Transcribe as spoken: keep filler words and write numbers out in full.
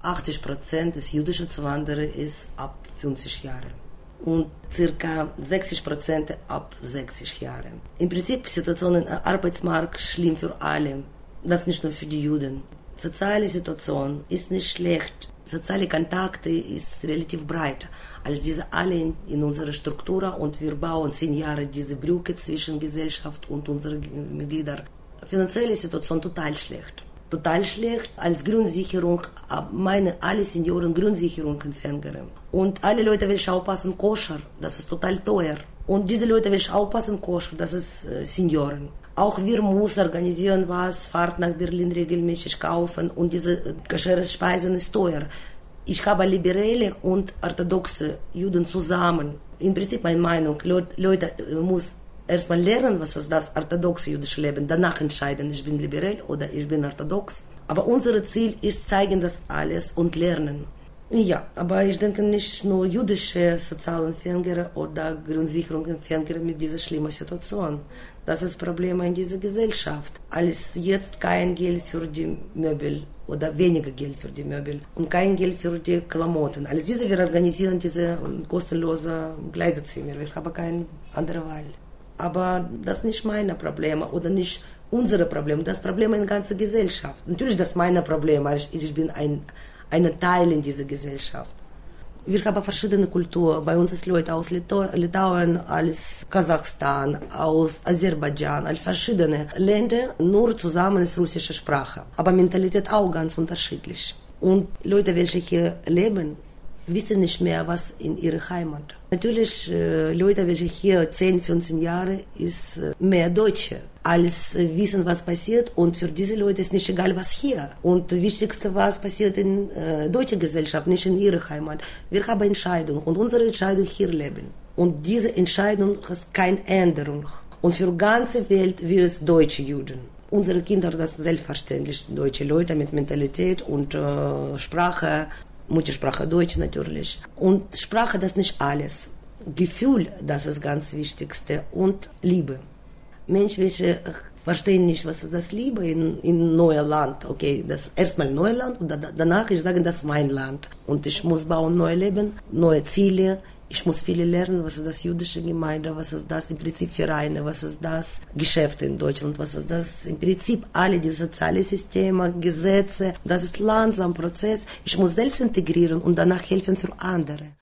achtzig Prozent des jüdischen Zuwanderers ist ab fünfzig Jahre und circa sechzig Prozent ab sechzig Jahre. Im Prinzip die Situation im Arbeitsmarkt schlimm für alle, das nicht nur für die Juden. Die soziale Situation ist nicht schlecht, soziale Kontakte ist relativ breit, als diese alle in, in unserer Struktur und wir bauen zehn Jahre diese Brücke zwischen Gesellschaft und unseren Mitgliedern. Finanzielle Situation total schlecht. Total schlecht als Grundsicherung, meine alle Senioren Grundsicherungsempfänger. Und alle Leute will aufpassen, koscher, das ist total teuer. Und diese Leute will aufpassen, koscher, das ist äh, Senioren. Auch wir müssen organisieren was, Fahrt nach Berlin regelmäßig kaufen und diese äh, koschere Speisen ist teuer. Ich habe liberale und orthodoxe Juden zusammen. Im Prinzip meine Meinung, Leute, Leute äh, muss erstmal lernen, was ist das orthodoxe jüdische Leben, danach entscheiden, ich bin liberal oder ich bin orthodox. Aber unser Ziel ist, zeigen das alles und lernen. Ja, aber ich denke nicht nur jüdische Sozialempfänger oder Grundsicherungsempfänger mit dieser schlimmen Situation. Das ist ein Problem in dieser Gesellschaft. Als jetzt kein Geld für die Möbel oder weniger Geld für die Möbel und kein Geld für die Klamotten. Als diese, wir organisieren diese kostenlose Kleiderzimmer. Wir haben keine andere Wahl. Aber das ist nicht meine Probleme oder nicht unsere Probleme. Das Problem in der ganzen Gesellschaft. Natürlich das ist meine Probleme. Ich, ich bin ein, ein Teil in dieser Gesellschaft. Wir haben verschiedene Kulturen. Bei uns sind Leute aus Litau- Litauen, aus Kasachstan, aus Aserbaidschan, aus verschiedenen Ländern. Nur zusammen ist russische Sprache. Aber Mentalität auch ganz unterschiedlich. Und Leute, welche hier leben, wissen nicht mehr, was in ihrer Heimat. Natürlich, äh, Leute, welche hier zehn, fünfzehn Jahre, ist äh, mehr Deutsche, als äh, wissen, was passiert. Und für diese Leute ist nicht egal, was hier. Und das Wichtigste, was passiert in äh, deutscher Gesellschaft, nicht in ihrer Heimat. Wir haben Entscheidung und unsere Entscheidung hier leben. Und diese Entscheidung hat keine Änderung. Und für die ganze Welt wir sind deutsche Juden. Unsere Kinder, das sind selbstverständlich deutsche Leute mit Mentalität und äh, Sprache. Muttersprache Deutsch natürlich. Und Sprache, das ist nicht alles. Gefühl, das ist das ganz Wichtigste. Und Liebe. Menschen, welche verstehen nicht, was ist das Liebe in, in neues Land. Okay, das erstmal neues Land und danach, ich sage, das ist mein Land. Und ich muss bauen neues Leben, neue Ziele. Ich muss viele lernen, was ist das jüdische Gemeinde, was ist das im Prinzip Vereine, was ist das Geschäfte in Deutschland, was ist das im Prinzip alle die sozialen Systeme, Gesetze. Das ist langsam Prozess. Ich muss selbst integrieren und danach helfen für andere.